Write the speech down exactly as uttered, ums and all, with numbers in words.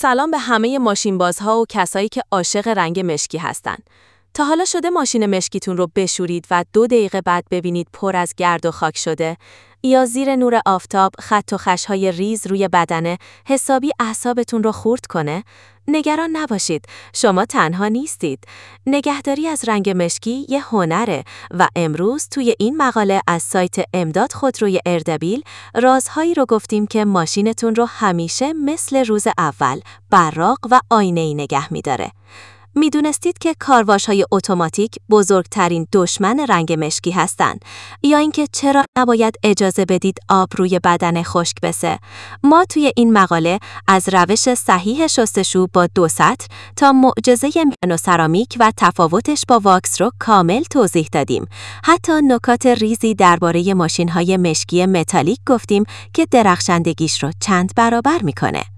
سلام به همه ماشین‌بازها و کسایی که عاشق رنگ مشکی هستن. تا حالا شده ماشین مشکیتون رو بشورید و دو دقیقه بعد ببینید پر از گرد و خاک شده؟ یا زیر نور آفتاب خط و خش‌های ریز روی بدنه حسابی اعصابتون رو خورد کنه؟ نگران نباشید، شما تنها نیستید. نگهداری از رنگ مشکی یه هنره و امروز توی این مقاله از سایت امداد خودروی اردبیل رازهایی رو گفتیم که ماشینتون رو همیشه مثل روز اول براق و آینه‌ای نگه می‌داره. میدونستید که کارواش‌های اتوماتیک بزرگترین دشمن رنگ مشکی هستن؟ یا اینکه چرا نباید اجازه بدید آب روی بدن خشک بسه؟ ما توی این مقاله از روش صحیح شستشو با دو سطر تا معجزه میانو سرامیک و تفاوتش با واکس رو کامل توضیح دادیم. حتی نکات ریزی درباره ماشین‌های مشکی متالیک گفتیم که درخشندگیش رو چند برابر میکنه.